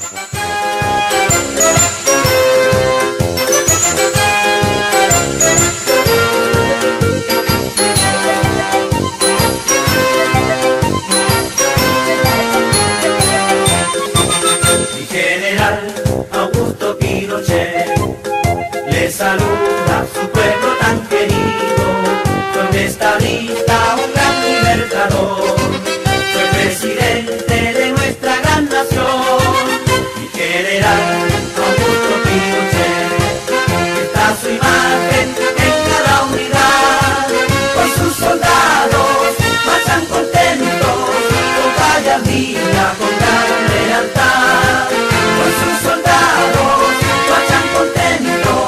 Saluda su pueblo tan querido, con esta lista un gran libertador, fue presidente de nuestra gran nación, mi general Augusto Pinochet. Está su imagen en cada unidad, con sus soldados marchan contentos, con gallardía, con gran lealtad, con sus soldados marchan contentos,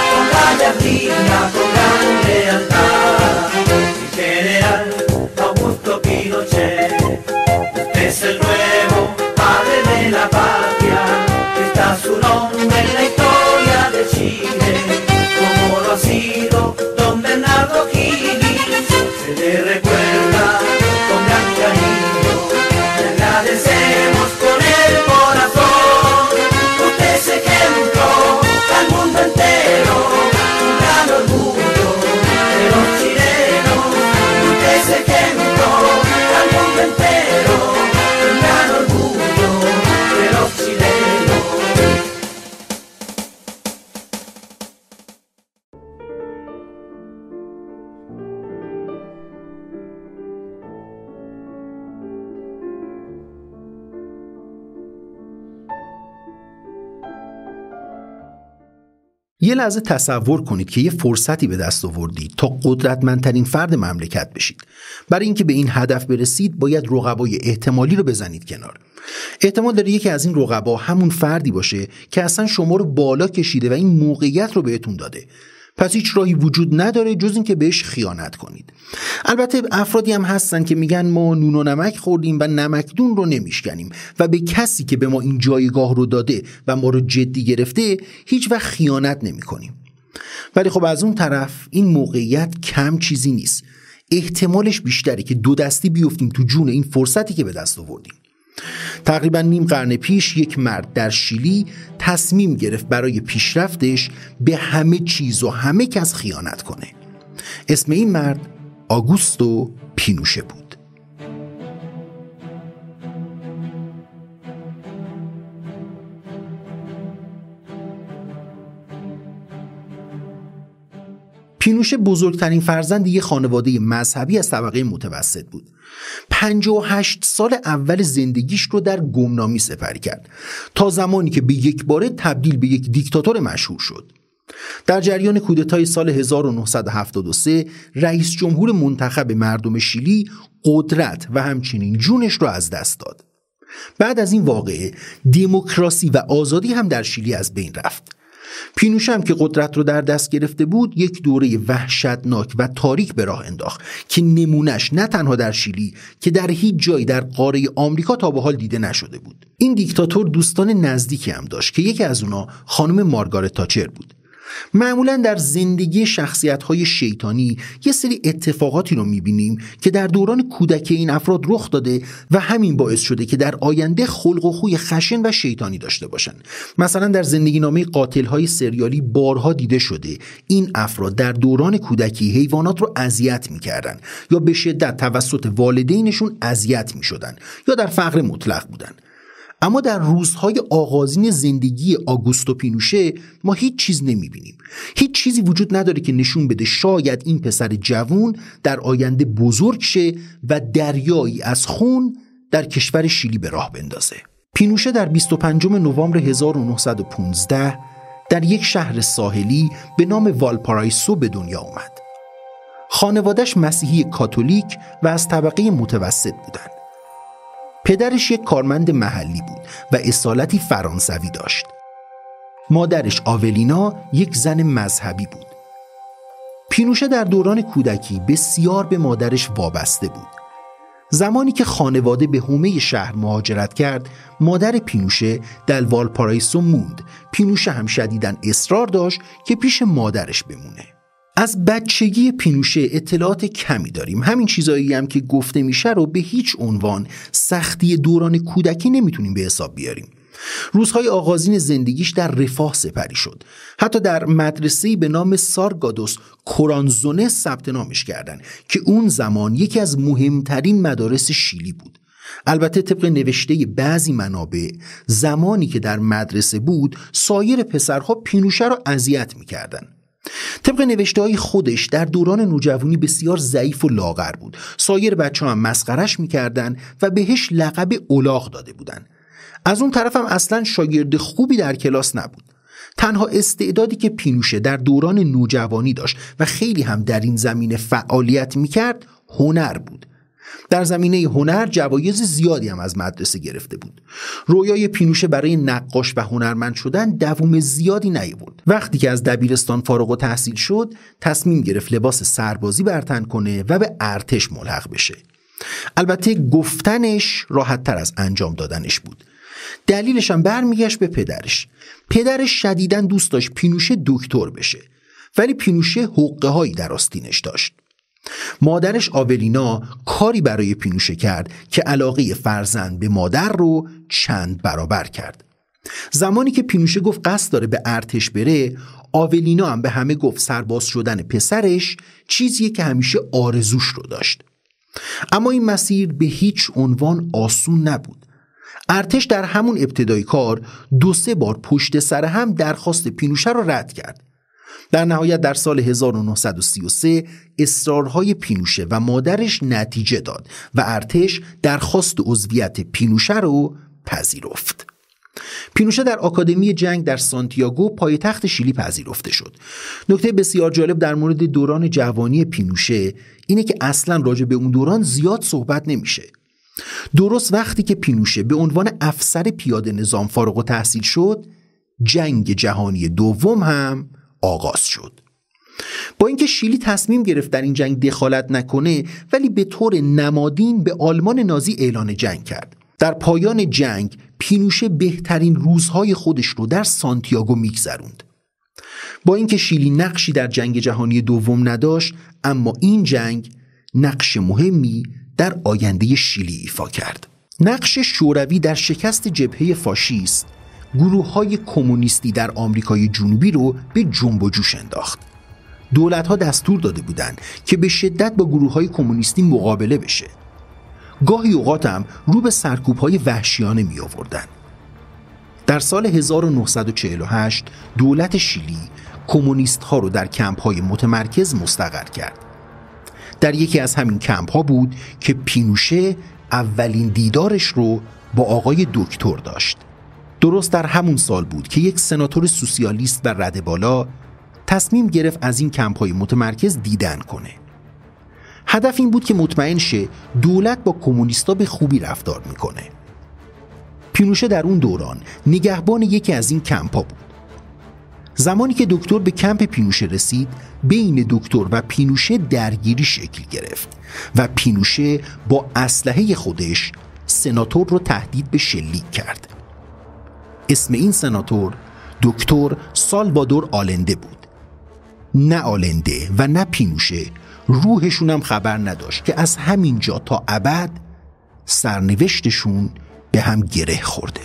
con gran lealtad. Mi general Augusto Pinochet, usted es el nuevo padre de la patria, está su nombre en la historia de Chile, como lo ha sido don Bernardo Higgins, se le recuerda con gran cariño, le agradecemos con el corazón, usted es ejemplo al mundo entero, orgullo de los chilenos, usted es ejemplo al mundo entero, un gran orgullo de los chilenos. یه لحظه تصور کنید که یه فرصتی به دست آوردید تا قدرتمندترین فرد مملکت بشید. برای اینکه به این هدف برسید باید رقبای احتمالی رو بزنید کنار. احتمال داره یکی از این رقبا همون فردی باشه که اصلا شما رو بالا کشیده و این موقعیت رو بهتون داده. پس هیچ راهی وجود نداره جز این که بهش خیانت کنید. البته افرادی هم هستن که میگن ما نون و نمک خوردیم و نمکدون رو نمیشکنیم و به کسی که به ما این جایگاه رو داده و ما رو جدی گرفته هیچ وقت خیانت نمی کنیم. ولی خب از اون طرف این موقعیت کم چیزی نیست. احتمالش بیشتره که دو دستی بیفتیم تو جون این فرصتی که به دست آوردیم. تقریبا نیم قرن پیش یک مرد در شیلی تصمیم گرفت برای پیشرفتش به همه چیز و همه کس خیانت کنه. اسم این مرد آگوستو پینوشه بود. پینوشه بزرگترین فرزند یک خانواده مذهبی از طبقه متوسط بود. 58 سال اول زندگیش رو در گمنامی سپری کرد تا زمانی که به یک باره تبدیل به یک دیکتاتور مشهور شد. در جریان کودتای سال 1973 رئیس جمهور منتخب مردم شیلی قدرت و همچنین جونش رو از دست داد. بعد از این واقعه دموکراسی و آزادی هم در شیلی از بین رفت. پینوشه هم که قدرت رو در دست گرفته بود یک دوره وحشتناک و تاریک به راه انداخت که نمونش نه تنها در شیلی که در هیچ جایی در قاره آمریکا تا به حال دیده نشده بود. این دیکتاتور دوستان نزدیکی هم داشت که یکی از اونا خانم مارگارت تاچر بود. معمولا در زندگی شخصیت‌های شیطانی یه سری اتفاقاتی رو می‌بینیم که در دوران کودکی این افراد رخ داده و همین باعث شده که در آینده خلق و خوی خشن و شیطانی داشته باشن. مثلا در زندگی‌نامه قاتل‌های سریالی بارها دیده شده این افراد در دوران کودکی حیوانات رو اذیت می‌کردن یا به شدت توسط والدینشون اذیت می‌شدن یا در فقر مطلق بودن. اما در روزهای آغازین زندگی آگوستو پینوشه ما هیچ چیز نمیبینیم. هیچ چیزی وجود نداره که نشون بده شاید این پسر جوان در آینده بزرگ شه و دریایی از خون در کشور شیلی به راه بندازه. پینوشه در 25 نوامبر 1915 در یک شهر ساحلی به نام والپارائیسو به دنیا اومد. خانواده‌اش مسیحی کاتولیک و از طبقه متوسط بودند. پدرش یک کارمند محلی بود و اصالتی فرانسوی داشت. مادرش آولینا یک زن مذهبی بود. پینوشه در دوران کودکی بسیار به مادرش وابسته بود. زمانی که خانواده به حومه شهر مهاجرت کرد، مادر پینوشه در والپارائیسو موند. پینوشه هم شدیداً اصرار داشت که پیش مادرش بمونه. از بچگی پینوشه اطلاعات کمی داریم. همین چیزایی هم که گفته میشه رو به هیچ عنوان سختی دوران کودکی نمیتونیم به حساب بیاریم. روزهای آغازین زندگیش در رفاه سپری شد. حتی در مدرسه‌ای به نام سارگادوس کورانزونس ثبت نامش کردند که اون زمان یکی از مهمترین مدارس شیلی بود. البته طبق نوشته بعضی منابع زمانی که در مدرسه بود سایر پسرها پینوشه را اذیت می‌کردند. طبق نوشته‌های خودش در دوران نوجوانی بسیار ضعیف و لاغر بود. سایر بچه‌ها هم مسخرش می‌کردند و بهش لقب الاغ داده بودند. از اون طرف هم اصلاً شاگرد خوبی در کلاس نبود. تنها استعدادی که پینوشه در دوران نوجوانی داشت و خیلی هم در این زمینه فعالیت می‌کرد هنر بود. در زمینه هنر جوایز زیادی هم از مدرسه گرفته بود. رویای پینوشه برای نقاش و هنرمند شدن دوام زیادی نیاورد. وقتی که از دبیرستان فارغ التحصیل شد، تصمیم گرفت لباس سربازی بر تن کنه و به ارتش ملحق بشه. البته گفتنش راحت تر از انجام دادنش بود. دلیلش هم برمیگشت به پدرش. پدرش شدیداً دوست داشت پینوشه دکتر بشه، ولی پینوشه حقه هایی در آستینش داشت. مادرش آولینا کاری برای پینوشه کرد که علاقه فرزند به مادر رو چند برابر کرد. زمانی که پینوشه گفت قصد داره به ارتش بره، آولینا هم به همه گفت سرباز شدن پسرش چیزیه که همیشه آرزوش رو داشت. اما این مسیر به هیچ عنوان آسون نبود. ارتش در همون ابتدای کار 2-3 بار پشت سر هم درخواست پینوشه رو رد کرد. در نهایت در سال 1933 اصرارهای پینوشه و مادرش نتیجه داد و ارتش درخواست عضویت پینوشه رو پذیرفت. پینوشه در آکادمی جنگ در سانتیاگو پایتخت شیلی پذیرفته شد. نکته بسیار جالب در مورد دوران جوانی پینوشه اینه که اصلا راجع به اون دوران زیاد صحبت نمیشه. درست وقتی که پینوشه به عنوان افسر پیاده نظام فارغ التحصیل شد، جنگ جهانی دوم هم آغاز شد. با اینکه شیلی تصمیم گرفت در این جنگ دخالت نکنه، ولی به طور نمادین به آلمان نازی اعلان جنگ کرد. در پایان جنگ پینوشه بهترین روزهای خودش رو در سانتیاگو میگذروند. با اینکه شیلی نقشی در جنگ جهانی دوم نداشت، اما این جنگ نقش مهمی در آینده شیلی ایفا کرد. نقش شوروی در شکست جبهه فاشیست گروه‌های کمونیستی در آمریکای جنوبی رو به جنب و جوش انداخت. دولت‌ها دستور داده بودند که به شدت با گروه‌های کمونیستی مقابله بشه. گاهی اوقات هم رو به سرکوب‌های وحشیانه می‌آوردن. در سال 1948 دولت شیلی کمونیست‌ها رو در کمپ‌های متمرکز مستقر کرد. در یکی از همین کمپ‌ها بود که پینوشه اولین دیدارش رو با آقای دکتر داشت. درست در همون سال بود که یک سناتور سوسیالیست و رده بالا تصمیم گرفت از این کمپ‌های متمرکز دیدن کنه. هدف این بود که مطمئن شه دولت با کمونیستا به خوبی رفتار میکنه. پینوشه در اون دوران نگهبان یکی از این کمپ‌ها بود. زمانی که دکتر به کمپ پینوشه رسید، بین دکتر و پینوشه درگیری شکل گرفت و پینوشه با اسلحه خودش سناتور رو تهدید به شلیک کرد. اسم این سناتور دکتر سالوادور آلنده بود. نه آلنده و نه پینوشه روحشون هم خبر نداشت که از همین جا تا ابد سرنوشتشون به هم گره خورده.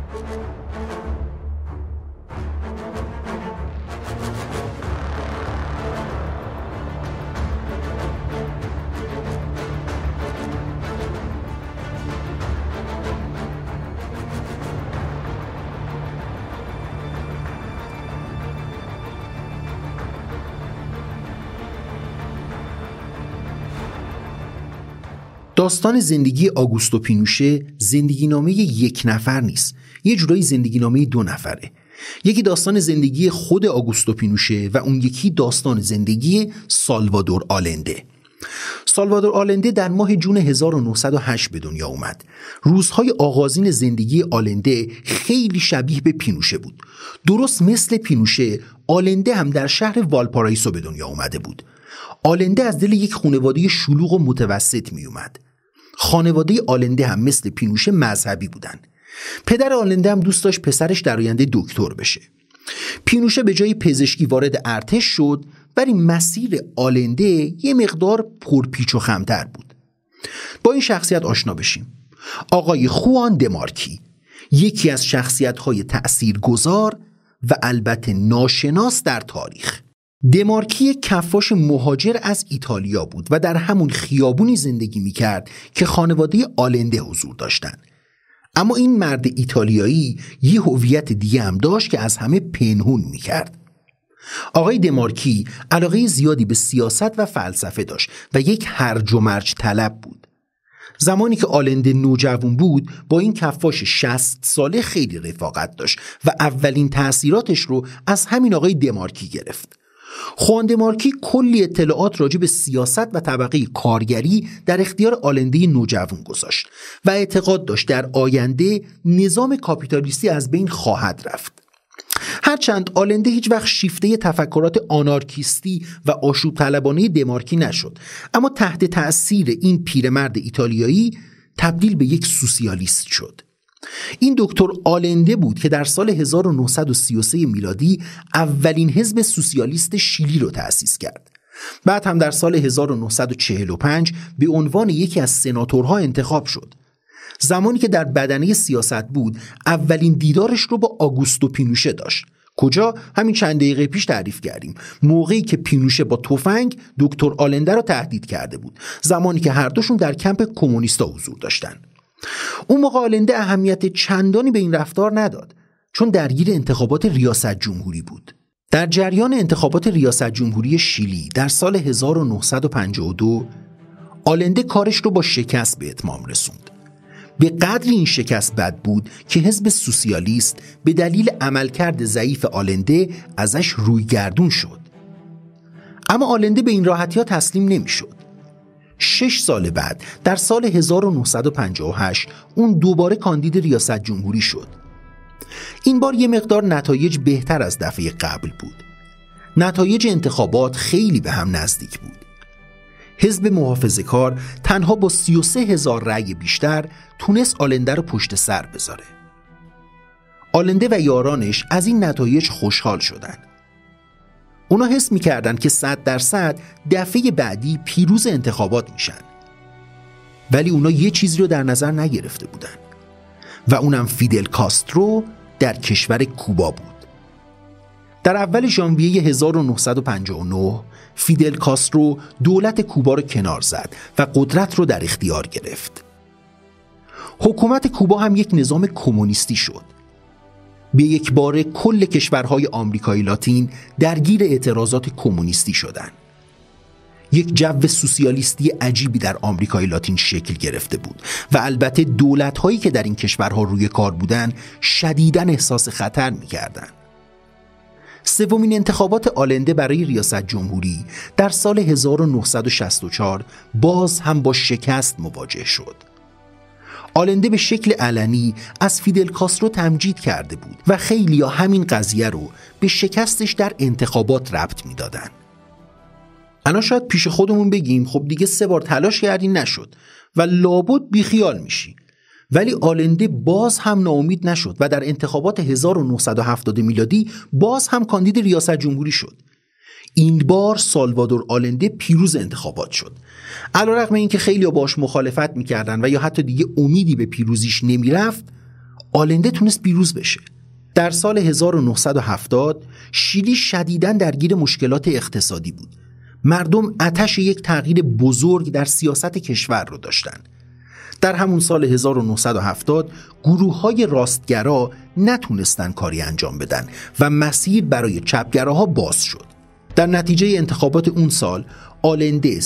داستان زندگی آگوستو پینوشه زندگی نامه یک نفر نیست، یه جورایی زندگی نامه 2 نفره. یکی داستان زندگی خود آگوستو پینوشه و اون یکی داستان زندگی سالوادور آلنده. سالوادور آلنده در ماه جون 1908 به دنیا اومد. روزهای آغازین زندگی آلنده خیلی شبیه به پینوشه بود. درست مثل پینوشه، آلنده هم در شهر والپارائیسو به دنیا اومده بود. آلنده از دل یک خانواده شلوغ و متوسط می اومد. خانواده آلنده هم مثل پینوشه مذهبی بودن. پدر آلنده هم دوست داشت پسرش در آینده دکتر بشه. پینوشه به جای پزشکی وارد ارتش شد، ولی مسیر آلنده یه مقدار پرپیچ و خمتر بود. با این شخصیت آشنا بشیم. آقای خوان دمارکی، یکی از شخصیت‌های تأثیرگذار و البته ناشناس در تاریخ. دمارکی کفاش مهاجر از ایتالیا بود و در همون خیابونی زندگی می‌کرد که خانواده آلنده حضور داشتند. اما این مرد ایتالیایی یه هویت دیگه هم داشت که از همه پنهون می‌کرد. آقای دمارکی علاقه زیادی به سیاست و فلسفه داشت و یک هرج و مرج طلب بود. زمانی که آلنده نوجوان بود با این کفاش 60 ساله خیلی رفاقت داشت و اولین تأثیراتش رو از همین آقای دمارکی گرفت. خوان دمارکی کلی اطلاعات راجع به سیاست و طبقه کارگری در اختیار آلنده نوجوان گذاشت و اعتقاد داشت در آینده نظام کاپیتالیستی از بین خواهد رفت. هرچند آلنده هیچ وقت شیفته تفکرات آنارکیستی و آشوب طلبانه دمارکی نشد، اما تحت تأثیر این پیرمرد ایتالیایی تبدیل به یک سوسیالیست شد. این دکتر آلنده بود که در سال 1933 میلادی اولین حزب سوسیالیست شیلی رو تأسیس کرد. بعد هم در سال 1945 به عنوان یکی از سناتورها انتخاب شد. زمانی که در بدنه سیاست بود اولین دیدارش رو با آگوستو پینوشه داشت. کجا؟ همین چند دقیقه پیش تعریف کردیم، موقعی که پینوشه با تفنگ دکتر آلنده رو تهدید کرده بود، زمانی که هر دوشون در کمپ کمونیستا حضور داشتن. اون موقع آلنده اهمیت چندانی به این رفتار نداد چون درگیر انتخابات ریاست جمهوری بود. در جریان انتخابات ریاست جمهوری شیلی در سال 1952 آلنده کارش رو با شکست به اتمام رسوند. به قدری این شکست بد بود که حزب سوسیالیست به دلیل عملکرد ضعیف آلنده ازش رویگردون شد. اما آلنده به این راحتی ها تسلیم نمی شد. 6 سال بعد در سال 1958 اون دوباره کاندید ریاست جمهوری شد. این بار یه مقدار نتایج بهتر از دفعه قبل بود. نتایج انتخابات خیلی به هم نزدیک بود. حزب محافظه‌کار تنها با 33,000 رأی بیشتر تونست آلنده رو پشت سر بذاره. آلنده و یارانش از این نتایج خوشحال شدن. اونا حس می‌کردن که 100% دفعه بعدی پیروز انتخابات میشن. ولی اونا یه چیزی رو در نظر نگرفته بودن و اونم فیدل کاسترو در کشور کوبا بود. در اول ژانویه 1959 فیدل کاسترو دولت کوبا رو کنار زد و قدرت رو در اختیار گرفت. حکومت کوبا هم یک نظام کمونیستی شد. به یک باره کل کشورهای آمریکای لاتین درگیر اعتراضات کمونیستی شدند. یک جو سوسیالیستی عجیبی در آمریکای لاتین شکل گرفته بود و البته دولت‌هایی که در این کشورها روی کار بودند شدیداً احساس خطر می‌کردند. سومین انتخابات آلنده برای ریاست جمهوری در سال 1964 باز هم با شکست مواجه شد. آلنده به شکل علنی از فیدل کاسترو تمجید کرده بود و خیلی‌ها همین قضیه رو به شکستش در انتخابات ربط می‌دادن. الان شاید پیش خودمون بگیم خب دیگه 3 بار تلاش کردی نشد و لابد بیخیال میشی. ولی آلنده باز هم ناامید نشد و در انتخابات 1970 میلادی باز هم کاندید ریاست جمهوری شد. این بار سالوادور آلنده پیروز انتخابات شد. علیرغم اینکه خیلی‌ها باهاش مخالفت میکردن و یا حتی دیگه امیدی به پیروزیش نمیرفت، آلنده تونست پیروز بشه. در سال 1970 شیلی شدیداً درگیر مشکلات اقتصادی بود. مردم آتش یک تغییر بزرگ در سیاست کشور رو داشتن. در همون سال 1970 گروه‌های راستگرا نتونستن کاری انجام بدن و مسیر برای چپگراها باز شد. در نتیجه انتخابات اون سال آلنده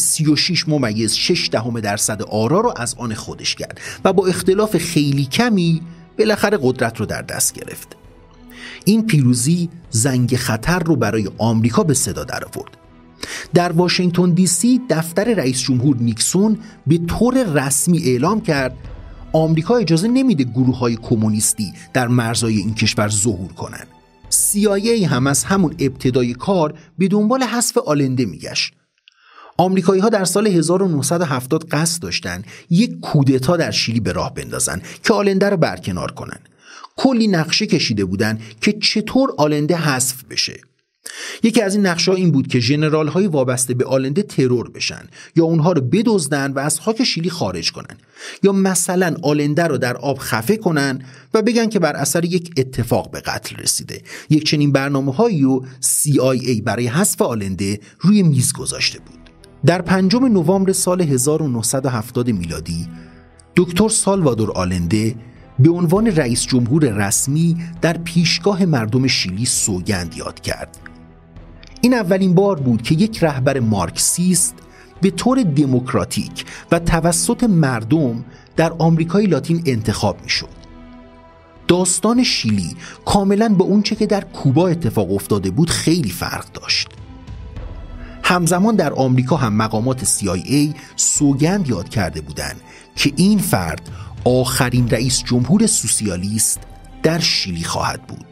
36.6% آرا رو از آن خودش کرد و با اختلاف خیلی کمی بالاخره قدرت رو در دست گرفت. این پیروزی زنگ خطر رو برای آمریکا به صدا درآورد. در واشنگتن دی سی دفتر رئیس جمهور نیکسون به طور رسمی اعلام کرد آمریکا اجازه نمیده گروه‌های کمونیستی در مرزهای این کشور ظهور کنند. CIA هم از همون ابتدای کار به دنبال حذف آلنده میگشت. آمریکایی‌ها در سال 1970 قصد داشتن یک کودتا در شیلی به راه بندازن که آلنده رو برکنار کنن. کلی نقشه کشیده بودن که چطور آلنده حذف بشه. یکی از این نقشه‌ها این بود که ژنرال‌های وابسته به آلنده ترور بشن یا اونها رو بدزدن و از خاک شیلی خارج کنن، یا مثلا آلنده رو در آب خفه کنن و بگن که بر اثر یک اتفاق به قتل رسیده. یک چنین برنامه‌هایی رو CIA برای حذف آلنده روی میز گذاشته بود. در 5 نوامبر سال 1970 میلادی دکتر سالوادور آلنده به عنوان رئیس جمهور رسمی در پیشگاه مردم شیلی سوگند یاد کرد. این اولین بار بود که یک رهبر مارکسیست به طور دموکراتیک و توسط مردم در آمریکای لاتین انتخاب میشد. داستان شیلی کاملا با اونچه که در کوبا اتفاق افتاده بود خیلی فرق داشت. همزمان در آمریکا هم مقامات CIA سوگند یاد کرده بودند که این فرد آخرین رئیس جمهور سوسیالیست در شیلی خواهد بود.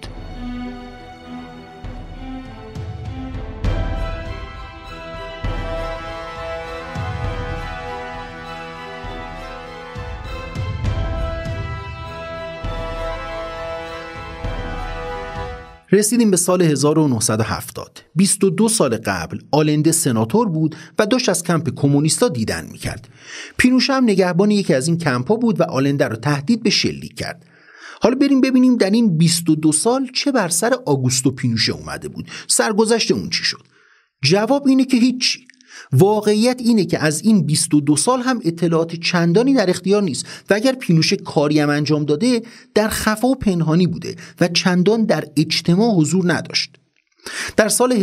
رسیدیم به سال 1970. 22 سال قبل آلنده سناتور بود و داشت از کمپ کمونیستا دیدن میکرد. پینوشه هم نگهبان یکی از این کمپ‌ها بود و آلنده رو تهدید به شلیک کرد. حالا بریم ببینیم در این 22 سال چه بر سر آگوستو پینوشه اومده بود. سرگذشت اون چی شد؟ جواب اینه که هیچی. واقعیت اینه که از این 22 سال هم اطلاعات چندانی در اختیار نیست و اگر پینوشه کاری هم انجام داده در خفا و پنهانی بوده و چندان در اجتماع حضور نداشت. در سال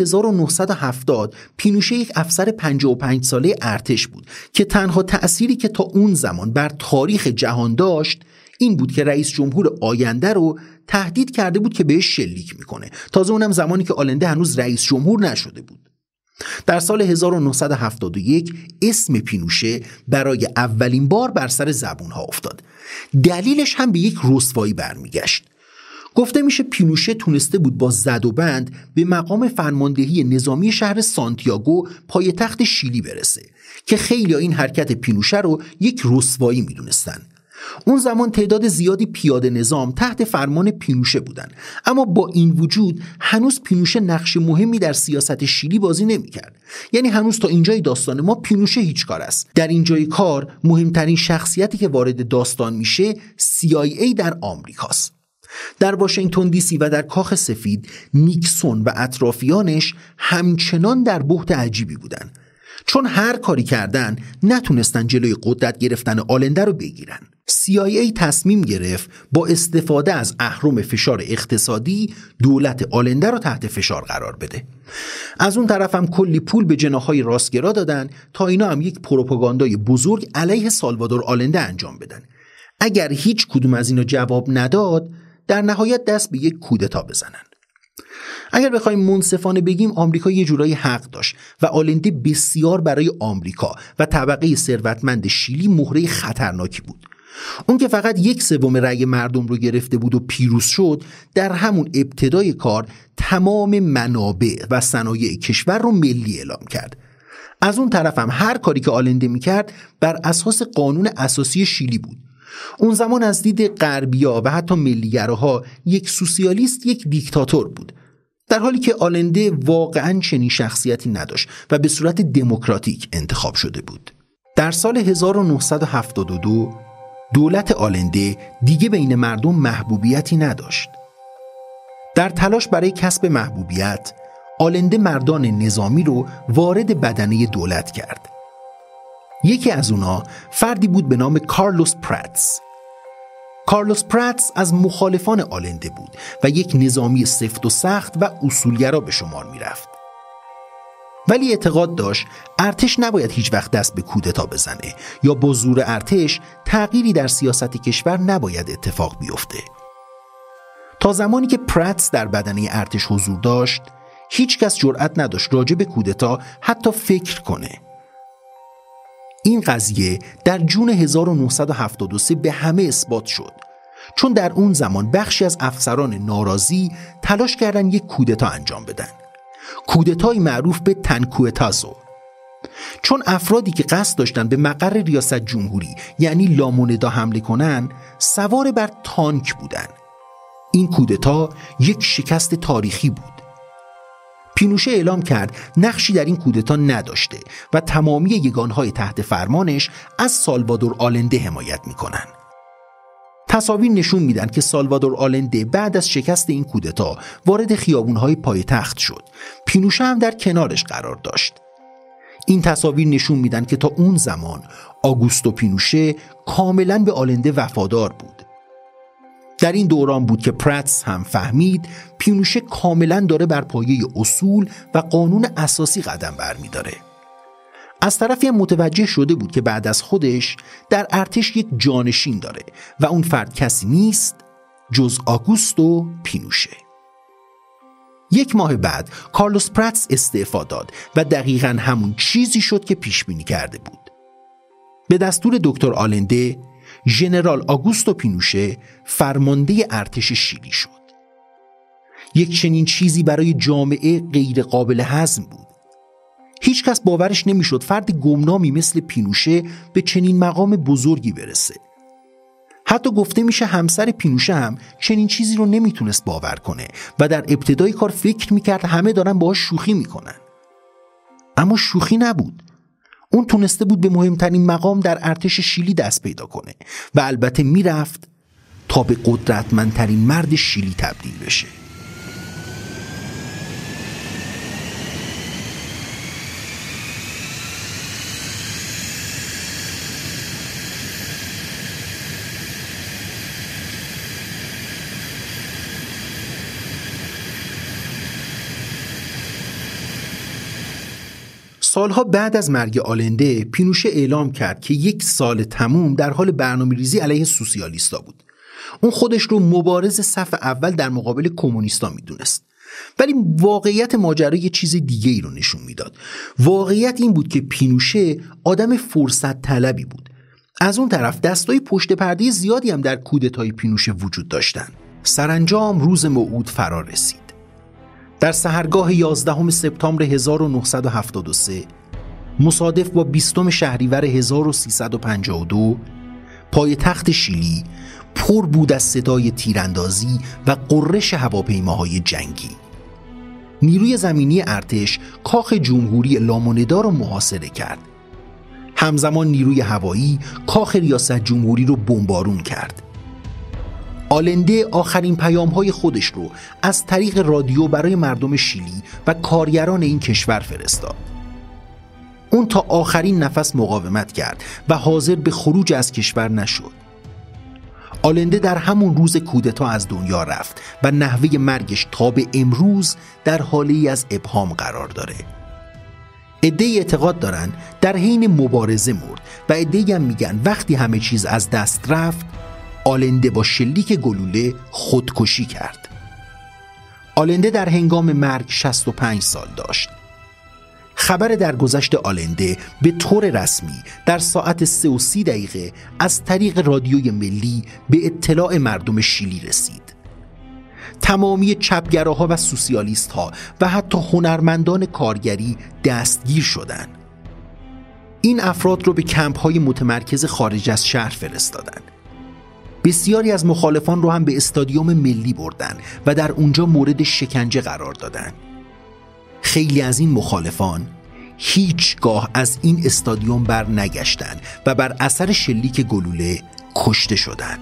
1970 پینوشه یک افسر 55 ساله ارتش بود که تنها تأثیری که تا اون زمان بر تاریخ جهان داشت این بود که رئیس جمهور آینده رو تهدید کرده بود که بهش شلیک میکنه. تازه اونم زمانی که آلنده هنوز رئیس جمهور نشده بود. در سال 1971 اسم پینوشه برای اولین بار بر سر زبونها افتاد. دلیلش هم به یک رسوایی برمیگشت. گفته میشه پینوشه تونسته بود با زد و بند به مقام فرماندهی نظامی شهر سانتیاگو پایتخت شیلی برسه که خیلی این حرکت پینوشه رو یک رسوایی میدونستن. اون زمان تعداد زیادی پیاده نظام تحت فرمان پینوشه بودن، اما با این وجود هنوز پینوشه نقش مهمی در سیاست شیلی بازی نمی‌کرد. یعنی هنوز تا اینجای داستان ما پینوشه هیچ کار است. در اینجای کار مهمترین شخصیتی که وارد داستان میشه CIA در آمریکاست. در واشنگتن دی سی و در کاخ سفید نیکسون و اطرافیانش همچنان در بحت عجیبی بودن، چون هر کاری کردن نتونستن جلوی قدرت گرفتن آلنده رو بگیرن. CIA تصمیم گرفت با استفاده از اهرم فشار اقتصادی دولت آلنده رو تحت فشار قرار بده. از اون طرف هم کلی پول به جناح‌های راستگرا دادن تا اینا هم یک پروپاگاندای بزرگ علیه سالوادور آلنده انجام بدن. اگر هیچ کدوم از اینا جواب نداد، در نهایت دست به یک کودتا بزنن. اگر بخوایم منصفانه بگیم آمریکا یه جورایی حق داشت و آلنده بسیار برای آمریکا و طبقه ثروتمند شیلی مهره خطرناکی بود. اون که فقط 1/3 رأی مردم رو گرفته بود و پیروز شد، در همون ابتدای کار تمام منابع و صنایع کشور رو ملی اعلام کرد. از اون طرف هم هر کاری که آلنده میکرد بر اساس قانون اساسی شیلی بود. اون زمان از دید غربیا و حتی ملیگراها یک سوسیالیست یک دیکتاتور بود، در حالی که آلنده واقعاً چنین شخصیتی نداشت و به صورت دموکراتیک انتخاب شده بود. در سال 1972 دولت آلنده دیگه بین مردم محبوبیتی نداشت. در تلاش برای کسب محبوبیت، آلنده مردان نظامی رو وارد بدنه دولت کرد. یکی از اونا فردی بود به نام کارلوس پراتس. کارلوس پراتس از مخالفان آلنده بود و یک نظامی سفت و سخت و اصولگرا به شمار می رفت. ولی اعتقاد داشت ارتش نباید هیچ وقت دست به کودتا بزنه یا با زور ارتش تغییری در سیاست کشور نباید اتفاق بیفته. تا زمانی که پراتس در بدنه ارتش حضور داشت، هیچ کس جرأت نداشت راجع به کودتا حتی فکر کنه. این قضیه در جون 1973 به همه اثبات شد، چون در اون زمان بخشی از افسران ناراضی تلاش کردن یک کودتا انجام بدن. کودتای معروف به تنکوئتازو. چون افرادی که قصد داشتن به مقر ریاست جمهوری یعنی لاموندا حمله کنن سوار بر تانک بودن. این کودتا یک شکست تاریخی بود. پینوشه اعلام کرد نقشی در این کودتا نداشته و تمامی یگانهای تحت فرمانش از سالوادور آلنده حمایت میکنن. تصاویر نشون میدن که سالوادور آلنده بعد از شکست این کودتا وارد خیابونهای پایتخت شد. پینوشه هم در کنارش قرار داشت. این تصاویر نشون میدن که تا اون زمان آگوستو پینوشه کاملاً به آلنده وفادار بود. در این دوران بود که پراتس هم فهمید پینوشه کاملاً داره بر پایه اصول و قانون اساسی قدم برمی‌داره. از طرفی هم متوجه شده بود که بعد از خودش در ارتش یک جانشین داره و اون فرد کسی نیست جز آگوستو پینوشه. 1 ماه بعد کارلوس پراتس استعفا داد و دقیقاً همون چیزی شد که پیش بینی کرده بود. به دستور دکتر آلنده، ژنرال آگوستو پینوشه فرمانده ارتش شیلی شد. یک چنین چیزی برای جامعه غیر قابل هضم بود. هیچ کس باورش نمیشد فرد گمنامی مثل پینوشه به چنین مقام بزرگی برسه. حتی گفته میشه همسر پینوشه هم چنین چیزی رو نمیتونست باور کنه و در ابتدای کار فکر میکرد همه دارن باهاش شوخی میکنن. اما شوخی نبود. اون تونسته بود به مهمترین مقام در ارتش شیلی دست پیدا کنه و البته میرفت تا به قدرتمندترین مرد شیلی تبدیل بشه. سالها بعد از مرگ آلنده، پینوشه اعلام کرد که 1 سال تموم در حال برنامه‌ریزی علیه سوسیالیستا بود. اون خودش رو مبارز صف اول در مقابل کمونیستا میدونست. ولی واقعیت ماجرا یه چیز دیگه ای رو نشون میداد. واقعیت این بود که پینوشه آدم فرصت طلبی بود. از اون طرف دستای پشت پرده زیادی هم در کودتای پینوشه وجود داشتن. سرانجام روز موعود فرا رسید. در سحرگاه 11 سپتامبر 1973 مصادف با 20 شهریور 1352 پایتخت شیلی پر بود از صدای تیراندازی و غرش هواپیماهای جنگی. نیروی زمینی ارتش کاخ جمهوری لاموندا را محاصره کرد. همزمان نیروی هوایی کاخ ریاست جمهوری رو بمبارون کرد. آلنده آخرین پیام‌های خودش رو از طریق رادیو برای مردم شیلی و کارگران این کشور فرستاد. اون تا آخرین نفس مقاومت کرد و حاضر به خروج از کشور نشد. آلنده در همون روز کودتا از دنیا رفت و نحوه مرگش تا به امروز در حالی از ابهام قرار داره. عده‌ای اعتقاد دارن در حین مبارزه مرد و عده‌ای هم میگن وقتی همه چیز از دست رفت آلنده با شلیک گلوله خودکشی کرد. آلنده در هنگام مرگ 65 سال داشت. خبر درگذشت آلنده به طور رسمی در ساعت 3:30 از طریق رادیوی ملی به اطلاع مردم شیلی رسید. تمامی چپگراها و سوسیالیست‌ها و حتی هنرمندان کارگری دستگیر شدند. این افراد رو به کمپ‌های متمرکز خارج از شهر فرستادند. بسیاری از مخالفان رو هم به استادیوم ملی بردن و در اونجا مورد شکنجه قرار دادن. خیلی از این مخالفان هیچگاه از این استادیوم بر نگشتن و بر اثر شلیک گلوله کشته شدند.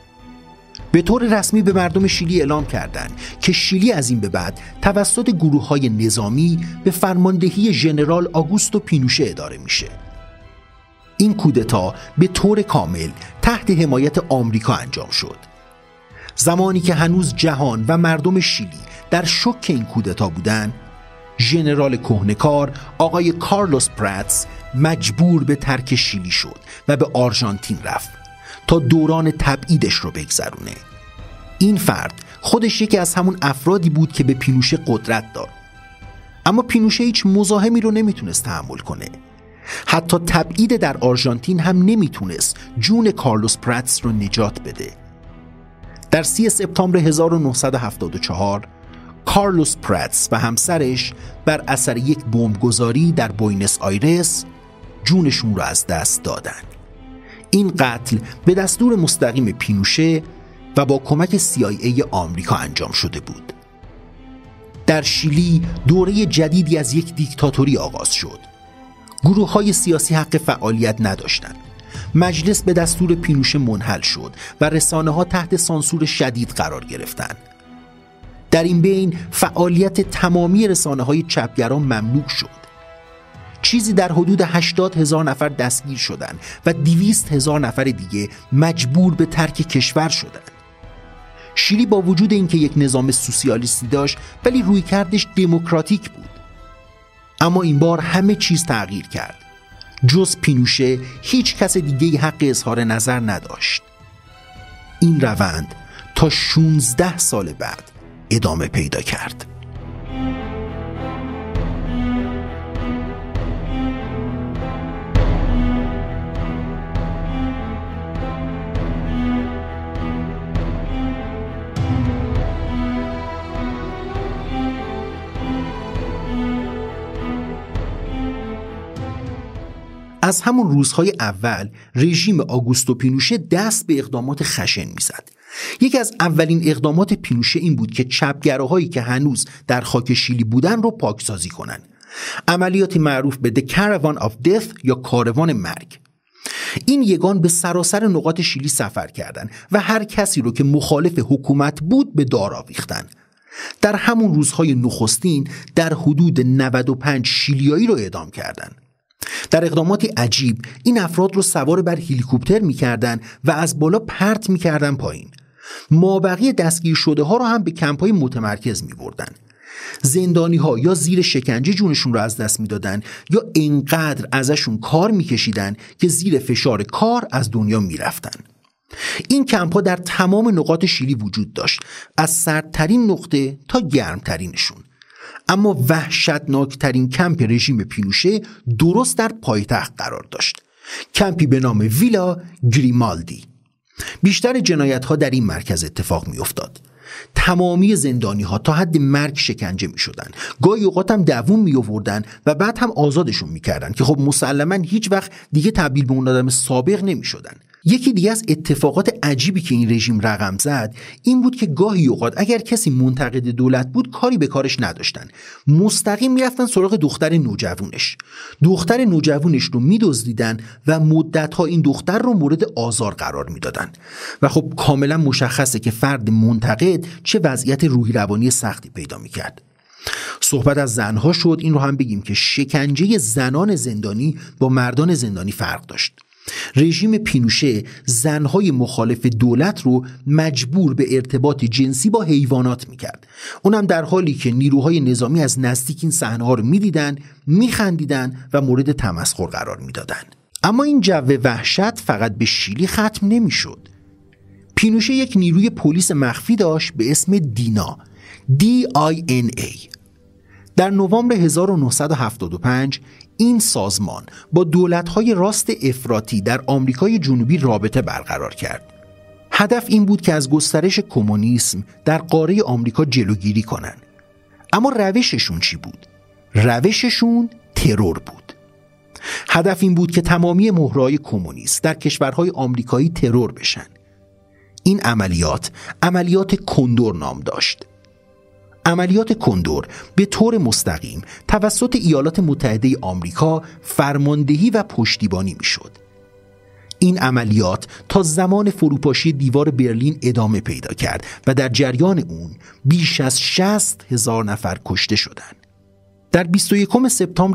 به طور رسمی به مردم شیلی اعلام کردند که شیلی از این به بعد توسط گروه‌های نظامی به فرماندهی ژنرال آگوستو پینوشه اداره میشه. این کودتا به طور کامل تحت حمایت آمریکا انجام شد. زمانی که هنوز جهان و مردم شیلی در شوک این کودتا بودند، ژنرال کهنه‌کار آقای کارلوس پراتس مجبور به ترک شیلی شد و به آرژانتین رفت تا دوران تبعیدش رو بگذرونه. این فرد خودش یکی از همون افرادی بود که به پینوشه قدرت داد. اما پینوشه هیچ مزاحمی رو نمیتونست تحمل کنه. حتی تبعید در آرژانتین هم نمیتونست جون کارلوس پراتس رو نجات بده. در 30 سپتامبر 1974 کارلوس پراتس و همسرش بر اثر یک بمبگذاری در بوینس آیرس جونشون رو از دست دادن. این قتل به دستور مستقیم پینوشه و با کمک CIA آمریکا انجام شده بود. در شیلی دوره جدیدی از یک دیکتاتوری آغاز شد. گروه‌های سیاسی حق فعالیت نداشتند. مجلس به دستور پینوشه منحل شد و رسانه‌ها تحت سانسور شدید قرار گرفتند. در این بین فعالیت تمامی رسانه‌های چپگرا ممنوع شد. چیزی در حدود 80,000 نفر دستگیر شدند و 200,000 نفر دیگه مجبور به ترک کشور شدند. شیلی با وجود اینکه یک نظام سوسیالیستی داشت ولی رویکردش دموکراتیک بود. اما این بار همه چیز تغییر کرد. جز پینوشه هیچ کس دیگه حق اظهار نظر نداشت. این روند تا 16 سال بعد ادامه پیدا کرد. از همون روزهای اول رژیم آگوستو پینوشه دست به اقدامات خشن میزد. یکی از اولین اقدامات پینوشه این بود که چپگراهایی که هنوز در خاک شیلی بودن رو پاکسازی کنن. عملیاتی معروف به The Caravan of Death یا کاروان مرگ. این یگان به سراسر نقاط شیلی سفر کردند و هر کسی رو که مخالف حکومت بود به دار آویختن. در همون روزهای نخستین در حدود 95 شیلیایی رو اعدام کردند. در اقداماتی عجیب این افراد رو سوار بر هلیکوپتر می‌کردند و از بالا پرت می‌کردن پایین. مابقی دستگیر شده ها رو هم به کمپ‌های متمرکز می‌بردن. زندانی‌ها یا زیر شکنجه جونشون رو از دست می‌دادن یا اینقدر ازشون کار می‌کشیدن که زیر فشار کار از دنیا می‌رفتن. این کمپ‌ها در تمام نقاط شیلی وجود داشت، از سردترین نقطه تا گرمترینشون. اما وحشتناکترین کمپ رژیم پینوشه درست در پایتخت قرار داشت. کمپی به نام ویلا گریمالدی. بیشتر جنایت‌ها در این مرکز اتفاق می‌افتاد. تمامی زندانی‌ها تا حد مرگ شکنجه می‌شدن. گاهی اوقات هم دووم می‌آوردن و بعد هم آزادشون می‌کردن که خب مسلماً هیچ وقت دیگه تبدیل به اون آدم سابق نمی‌شدن. یکی دیگه از اتفاقات عجیبی که این رژیم رقم زد این بود که گاهی اوقات اگر کسی منتقد دولت بود کاری به کارش نداشتن، مستقیم میرفتن سراغ دختر نوجوانش رو میدزدیدن و مدت‌ها این دختر رو مورد آزار قرار میدادن و خب کاملا مشخصه که فرد منتقد چه وضعیت روحی روانی سختی پیدا میکرد. صحبت از زنها شد، این رو هم بگیم که شکنجه زنان زندانی با مردان زندانی فرق داشت. رژیم پینوشه زنهای مخالف دولت رو مجبور به ارتباط جنسی با حیوانات میکرد، اونم در حالی که نیروهای نظامی از نزدیک این صحنه‌ها رو میدیدن، میخندیدن و مورد تمسخر قرار میدادن. اما این جو وحشت فقط به شیلی ختم نمیشد. پینوشه یک نیروی پلیس مخفی داشت به اسم دینا، DINA. در نوامبر 1975 این سازمان با دولت‌های راست افراطی در آمریکای جنوبی رابطه برقرار کرد. هدف این بود که از گسترش کمونیسم در قاره آمریکا جلوگیری کنند. اما روششون چی بود؟ روششون ترور بود. هدف این بود که تمامی مهره‌های کمونیست در کشورهای آمریکایی ترور بشن. این عملیات کندور نام داشت. عملیات کندور به طور مستقیم توسط ایالات متحده آمریکا فرماندهی و پشتیبانی میشد. این عملیات تا زمان فروپاشی دیوار برلین ادامه پیدا کرد و در جریان اون بیش از 60,000 نفر کشته شدند. در 21 سپتامبر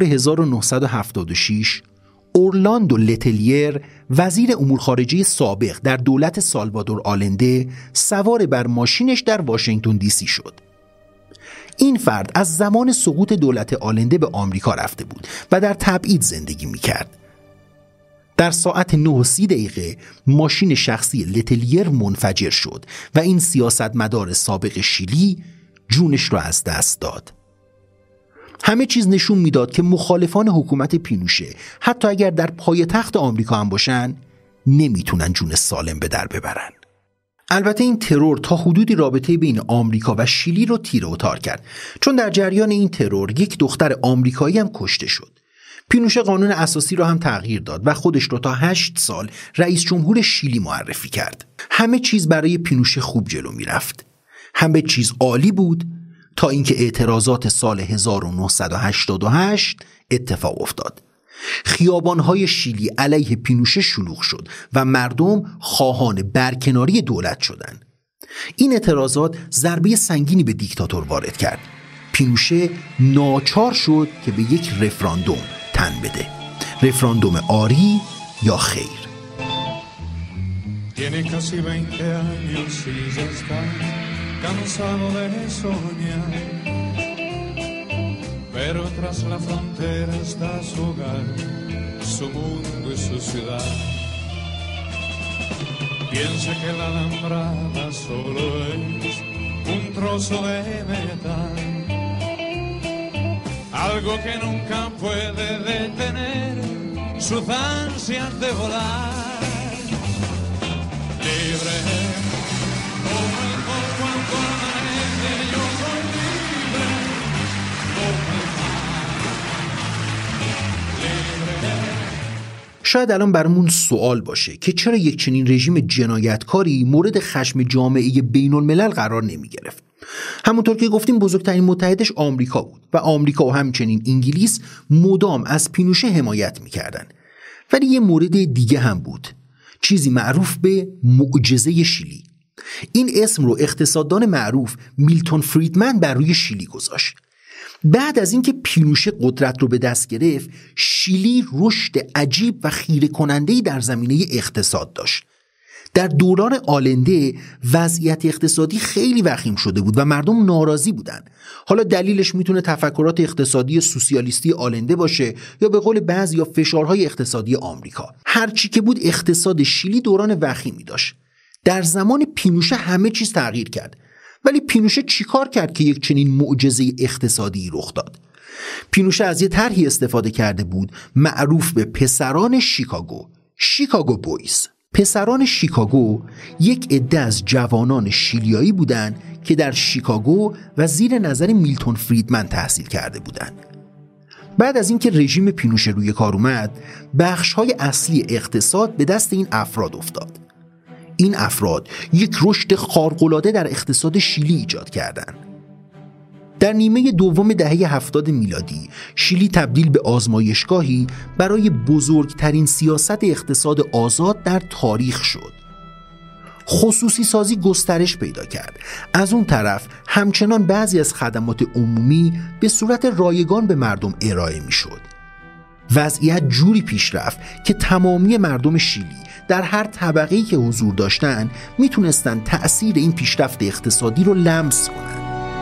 1976 اورلاندو لتلیر، وزیر امور خارجه سابق در دولت سالوادور آلنده، سوار بر ماشینش در واشنگتن دی سی شد. این فرد از زمان سقوط دولت آلنده به آمریکا رفته بود و در تبعید زندگی می‌کرد. در ساعت 9:30 ماشین شخصی لتلیر منفجر شد و این سیاستمدار سابق شیلی جونش را از دست داد. همه چیز نشون میداد که مخالفان حکومت پینوشه حتی اگر در پایتخت آمریکا هم باشن نمیتونن جون سالم به در ببرن. البته این ترور تا حدودی رابطه بین آمریکا و شیلی رو تیره و تار کرد، چون در جریان این ترور یک دختر آمریکایی هم کشته شد. پینوشه قانون اساسی رو هم تغییر داد و خودش رو تا 8 سال رئیس جمهور شیلی معرفی کرد. همه چیز برای پینوشه خوب جلو میرفت. همه چیز عالی بود تا اینکه اعتراضات سال 1988 اتفاق افتاد. خیابان‌های شیلی علیه پینوشه شلوغ شد و مردم خواهان برکناری دولت شدند. این اعتراضات ضربه سنگینی به دیکتاتور وارد کرد. پینوشه ناچار شد که به یک رفراندوم تن بده. رفراندوم آری یا خیر. Tiene casi 20 años y ya está cansado de soñar, pero tras la frontera está su hogar, su mundo y su ciudad. Piensa que la alambrada solo es un trozo de metal, algo que nunca puede detener sus ansias de volar. Libre, como el sol cuando amanece, yo soy libre, como el mar. Libre. شاید الان برامون سوال باشه که چرا یک چنین رژیم جنایتکاری مورد خشم جامعه بین الملل قرار نمی گرفت. همونطور که گفتیم بزرگترین متحدش آمریکا بود و آمریکا و همچنین انگلیس مدام از پینوشه حمایت می‌کردن. ولی یه مورد دیگه هم بود، چیزی معروف به معجزه شیلی. این اسم رو اقتصاددان معروف میلتون فریدمن بر روی شیلی گذاشت. بعد از اینکه پینوشه قدرت رو به دست گرفت، شیلی رشد عجیب و خیره کننده‌ای در زمینه اقتصاد داشت. در دوران آلنده وضعیت اقتصادی خیلی وخیم شده بود و مردم ناراضی بودن. حالا دلیلش میتونه تفکرات اقتصادی سوسیالیستی آلنده باشه یا به قول بعضیا فشارهای اقتصادی آمریکا. هرچی که بود اقتصاد شیلی دوران وخیمی داشت. در زمان پینوشه همه چیز تغییر کرد. ولی پینوشه چیکار کرد که یک چنین معجزه اقتصادی رخ داد؟ پینوشه از یه طرحی استفاده کرده بود معروف به پسران شیکاگو بویز. پسران شیکاگو یک عده از جوانان شیلیایی بودند که در شیکاگو و زیر نظر میلتون فریدمن تحصیل کرده بودند. بعد از اینکه رژیم پینوشه روی کار اومد، بخش‌های اصلی اقتصاد به دست این افراد افتاد. این افراد یک رشد خارق‌العاده در اقتصاد شیلی ایجاد کردند. در نیمه دوم دهه 70 میلادی شیلی تبدیل به آزمایشگاهی برای بزرگترین سیاست اقتصاد آزاد در تاریخ شد. خصوصی سازی گسترش پیدا کرد. از اون طرف همچنان بعضی از خدمات عمومی به صورت رایگان به مردم ارائه می شد. وضعیت جوری پیش رفت که تمامی مردم شیلی در هر طبقه‌ای که حضور داشتن میتونستن تأثیر این پیشرفت اقتصادی رو لمس کنن.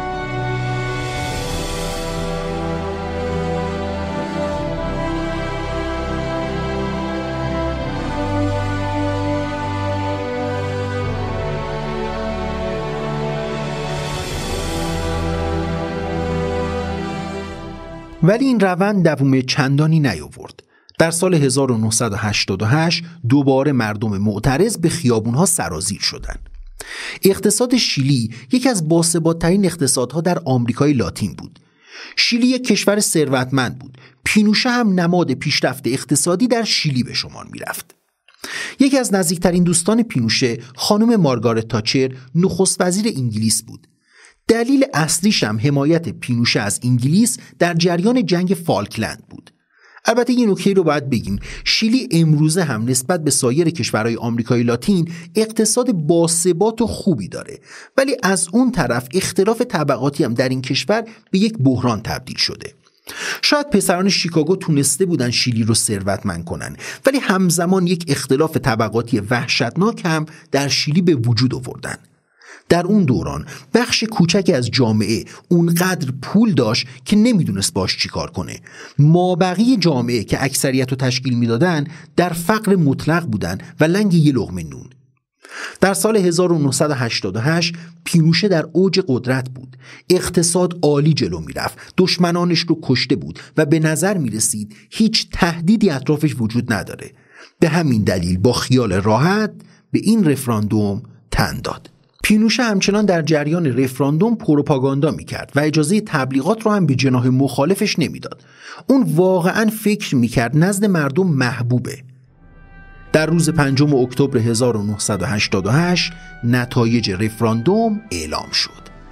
ولی این روند دوام چندانی نیاورد. در سال 1988 دوباره مردم معترض به خیابونها سرازیر شدند. اقتصاد شیلی یکی از باثبات‌ترین اقتصادها در آمریکای لاتین بود. شیلی یک کشور ثروتمند بود. پینوشه هم نماد پیشرفت اقتصادی در شیلی به شمار می‌رفت. یکی از نزدیکترین دوستان پینوشه خانم مارگارت تاچر نخست وزیر انگلیس بود. دلیل اصلیش هم حمایت پینوشه از انگلیس در جریان جنگ فالکلند بود. البته یه نکته رو باید بگیم، شیلی امروزه هم نسبت به سایر کشورهای آمریکای لاتین اقتصاد باثبات و خوبی داره، ولی از اون طرف اختلاف طبقاتی هم در این کشور به یک بحران تبدیل شده. شاید پسران شیکاگو تونسته بودن شیلی رو ثروتمند کنن، ولی همزمان یک اختلاف طبقاتی وحشتناک هم در شیلی به وجود آوردن. در اون دوران بخش کوچکی از جامعه اونقدر پول داشت که نمیدونست باش چی کار کنه. مابقی جامعه که اکثریت رو تشکیل میدادن در فقر مطلق بودن و لنگ یه لقمه نون. در سال 1988 پینوشه در اوج قدرت بود. اقتصاد عالی جلو میرفت. دشمنانش رو کشته بود و به نظر میرسید هیچ تهدیدی اطرافش وجود نداره. به همین دلیل با خیال راحت به این رفراندوم تن داد. پینوشه همچنان در جریان رفراندوم پروپاگاندا میکرد و اجازه تبلیغات رو هم به جناح مخالفش نمیداد. اون واقعا فکر میکرد نزد مردم محبوبه. در روز 5 اکتبر 1988 نتایج رفراندوم اعلام شد.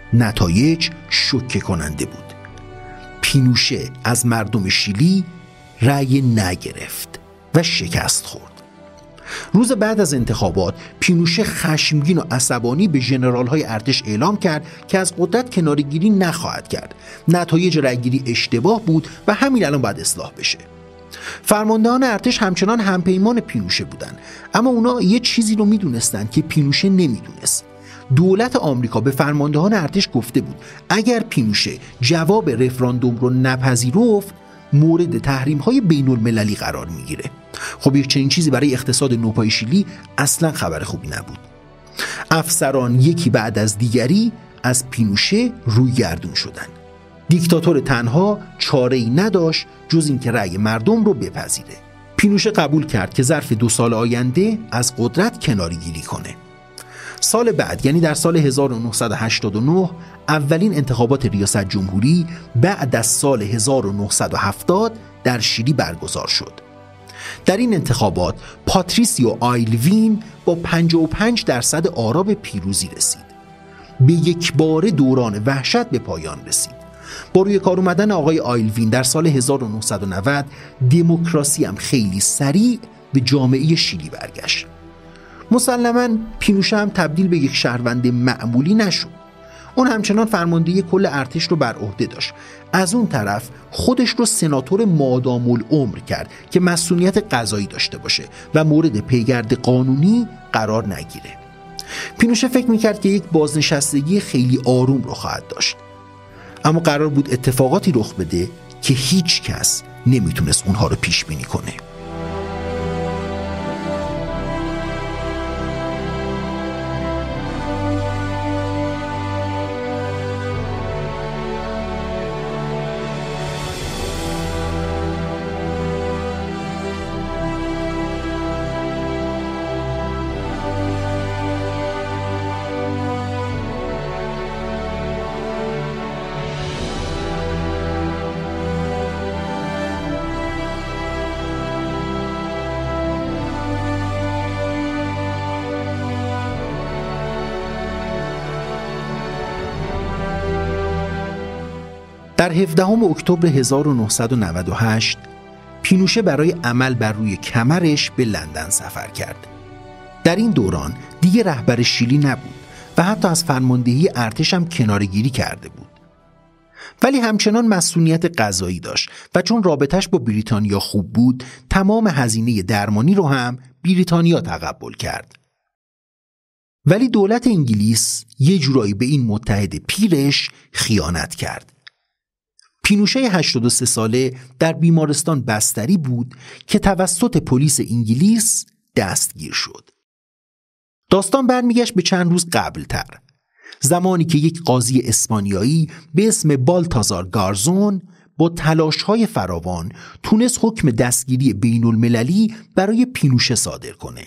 نتایج شوکه کننده بود. پینوشه از مردم شیلی رأی نگرفت و شکست خورد. روز بعد از انتخابات پینوشه خشمگین و عصبانی به ژنرال‌های ارتش اعلام کرد که از قدرت کناره‌گیری نخواهد کرد. نتایج رأی‌گیری اشتباه بود و همین الان باید اصلاح بشه. فرماندهان ارتش همچنان همپیمان پینوشه بودن، اما اونا یه چیزی رو میدونستن که پینوشه نمیدونست. دولت آمریکا به فرماندهان ارتش گفته بود اگر پینوشه جواب رفراندوم رو نپذیرفت مورد تحریم‌های بین‌المللی قرار میگیره. خب یک چنین چیزی برای اقتصاد نوپای شیلی اصلا خبر خوبی نبود. افسران یکی بعد از دیگری از پینوشه روی گردون شدن. دیکتاتور تنها چاره‌ای نداشت جز اینکه رأی مردم رو بپذیره. پینوشه قبول کرد که ظرف 2 سال آینده از قدرت کناره‌گیری کنه. سال بعد یعنی در سال 1989 اولین انتخابات ریاست جمهوری بعد از سال 1970 در شیلی برگزار شد. در این انتخابات پاتریسیو آیلوین با 55% آرا به پیروزی رسید. به یک بار دوران وحشت به پایان رسید. با روی کار اومدن آقای آیلوین در سال 1990 دموکراسی هم خیلی سریع به جامعه شیلی برگشت. مسلماً پینوشه هم تبدیل به یک شهروند معمولی نشد. اون همچنان فرماندهی کل ارتش رو بر عهده داشت. از اون طرف خودش رو سناتور مادام العمر کرد که مسئولیت قضایی داشته باشه و مورد پیگرد قانونی قرار نگیره. پینوشه فکر میکرد که یک بازنشستگی خیلی آروم رو خواهد داشت، اما قرار بود اتفاقاتی رخ بده که هیچ کس نمیتونست اونها رو پیش بینی کنه. در 17 اکتبر 1998 پینوشه برای عمل بر روی کمرش به لندن سفر کرد. در این دوران دیگه رهبر شیلی نبود و حتی از فرماندهی ارتش هم کناره‌گیری کرده بود. ولی همچنان مسئولیت قضایی داشت و چون رابطش با بریتانیا خوب بود تمام هزینه درمانی رو هم بریتانیا تقبل کرد. ولی دولت انگلیس یه جورایی به این متحد پیرش خیانت کرد. پینوشه 83 ساله در بیمارستان بستری بود که توسط پلیس انگلیس دستگیر شد. داستان برمیگشت به چند روز قبلتر، زمانی که یک قاضی اسپانیایی به اسم بالتازار گارزون با تلاش‌های فراوان تونست حکم دستگیری بین‌المللی برای پینوشه صادر کنه.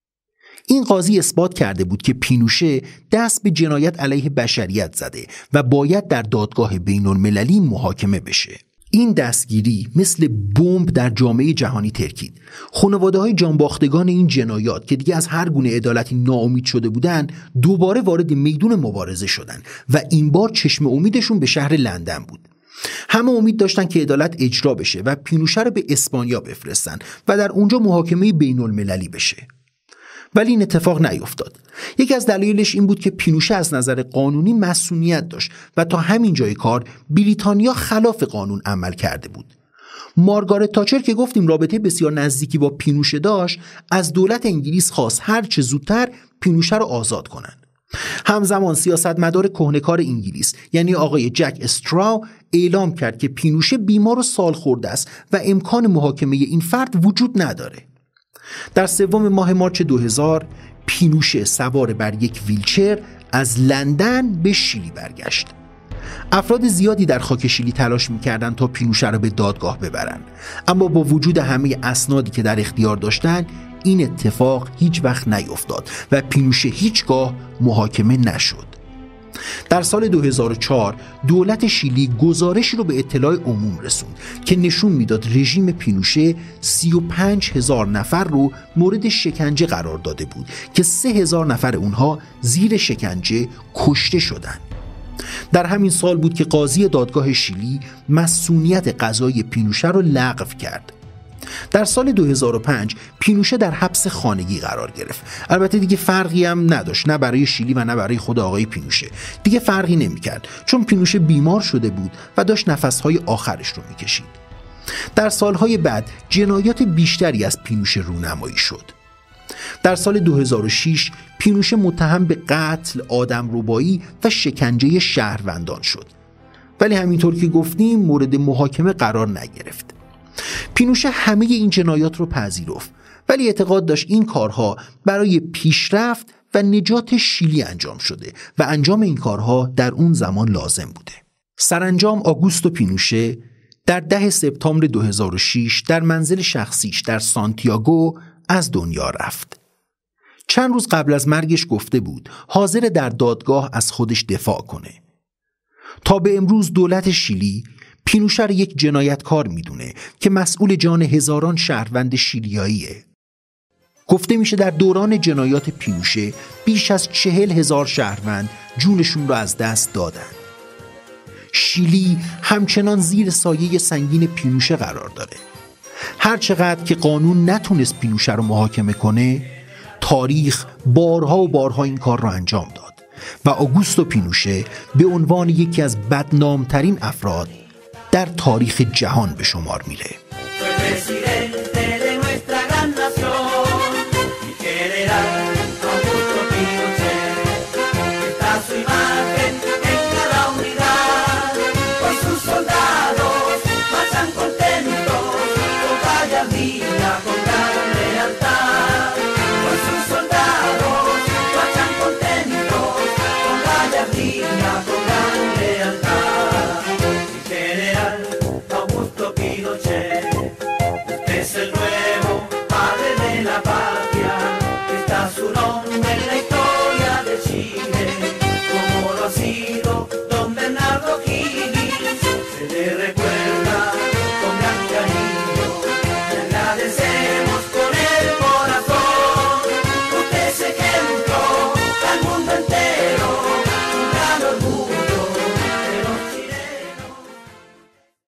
این قاضی اثبات کرده بود که پینوشه دست به جنایت علیه بشریت زده و باید در دادگاه بین‌المللی محاکمه بشه. این دستگیری مثل بمب در جامعه جهانی ترکید. خانواده‌های جانباختگان این جنایات که دیگه از هر گونه عدالتی ناامید شده بودند، دوباره وارد میدون مبارزه شدند و این بار چشم امیدشون به شهر لندن بود. همه امید داشتن که عدالت اجرا بشه و پینوشه رو به اسپانیا بفرستن و در اونجا محاکمه بین‌المللی بشه. ولی این اتفاق نیفتاد. یکی از دلایلش این بود که پینوشه از نظر قانونی مسئولیت داشت و تا همین جای کار بریتانیا خلاف قانون عمل کرده بود. مارگارت تاچر که گفتیم رابطه بسیار نزدیکی با پینوشه داشت، از دولت انگلیس خواست هر چه زودتر پینوشه رو آزاد کنن. همزمان سیاستمدار کهنه‌کار انگلیس یعنی آقای جک استراو اعلام کرد که پینوشه بیمار و سالخورده است و امکان محاکمه این فرد وجود نداره. در 3 ماه مارچ 2000 پینوشه سوار بر یک ویلچر از لندن به شیلی برگشت. افراد زیادی در خاک شیلی تلاش می‌کردند تا پینوشه را به دادگاه ببرند، اما با وجود همه اسنادی که در اختیار داشتند این اتفاق هیچ وقت نیفتاد و پینوشه هیچگاه محاکمه نشد. در سال 2004 دولت شیلی گزارشی رو به اطلاع عموم رسوند که نشون میداد رژیم پینوشه 35,000 نفر رو مورد شکنجه قرار داده بود که 3,000 نفر اونها زیر شکنجه کشته شدند. در همین سال بود که قاضی دادگاه شیلی مسئولیت قضایی پینوشه رو لغو کرد. در سال 2005 پینوشه در حبس خانگی قرار گرفت. البته دیگه فرقی هم نداشت، نه برای شیلی و نه برای خود آقای پینوشه. دیگه فرقی نمی‌کرد، چون پینوشه بیمار شده بود و داشت نفس‌های آخرش رو می‌کشید. در سالهای بعد جنایات بیشتری از پینوشه رونمایی شد. در سال 2006 پینوشه متهم به قتل، آدمربایی و شکنجه شهروندان شد. ولی همینطور که گفتیم مورد محاکمه قرار نگرفت. پینوشه همه این جنایات رو پذیرفت، ولی اعتقاد داشت این کارها برای پیشرفت و نجات شیلی انجام شده و انجام این کارها در اون زمان لازم بوده. سرانجام آگوستو پینوشه در 10 سپتامبر 2006 در منزل شخصیش در سانتیاگو از دنیا رفت. چند روز قبل از مرگش گفته بود حاضر در دادگاه از خودش دفاع کنه. تا به امروز دولت شیلی پینوشه رو یک جنایتکار میدونه که مسئول جان هزاران شهروند شیلیاییه. گفته میشه در دوران جنایات پینوشه بیش از 40,000 شهروند جونشون رو از دست دادن. شیلی همچنان زیر سایه سنگین پینوشه قرار داره. هر چقدر که قانون نتونست پینوشه رو محاکمه کنه، تاریخ بارها و بارها این کار رو انجام داد و آگوستو پینوشه به عنوان یکی از بدنامترین افراد در تاریخ جهان به شمار میره.